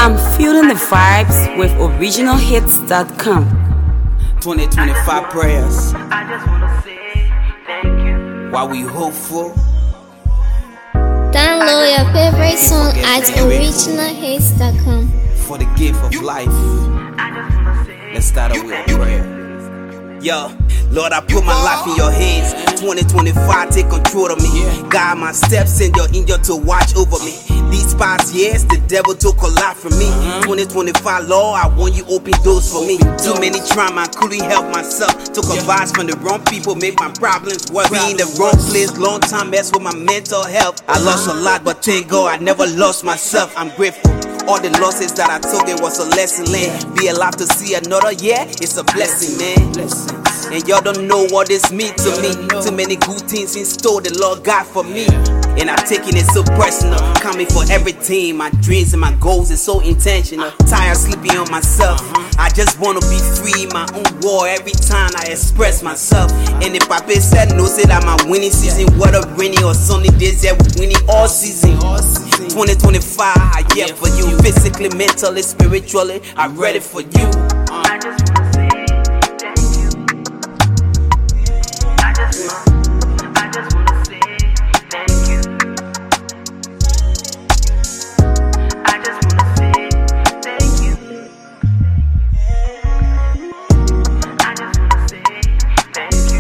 I'm feeling the vibes with originalhits.com. 2025 prayers. I just wanna say thank you. While we hopeful. Download your favorite song at originalhits.com. For the gift of life. Let's start out with a prayer. Yo, Lord, I put my life in your hands. 2025, take control of me. Guide my steps, send your angel to watch over me. These past years, the devil took a lot from me. 2025, Lord, I want you open doors for me. Too many trauma, I couldn't help myself. Took advice from the wrong people, made my problems worse. Be in the wrong place, long time, mess with my mental health. I lost a lot, but thank God I never lost myself. I'm grateful. All the losses that I took, it was a lesson learned. Be alive to see another year, it's a blessing, man. And y'all don't know what this means to me. Too many good things in store the Lord got for me. And I'm taking it so personal. Coming for everything, my dreams and my goals is so intentional. Tired sleeping on myself. I just wanna be free in my own war every time I express myself. And if Papa said no, say that my winning season, what a rainy or sunny days, yeah, we winning all season. 2025, I yeah for you. Physically, mentally, spiritually, I'm ready for you. I just wanna say thank you. I just wanna say thank you. I just wanna say thank you. I just wanna say thank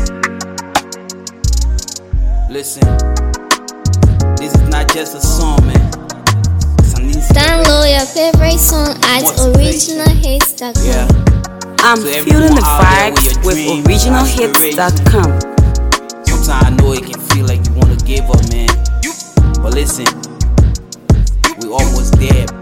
you. Listen, this is not just a song, man. Download your favorite song at originalhits.com. Yeah. I'm So feeling the everyone out there with vibes your with dreams, originalhits.com. Sometimes I know it can feel like you wanna give up, man. But listen, we almost there.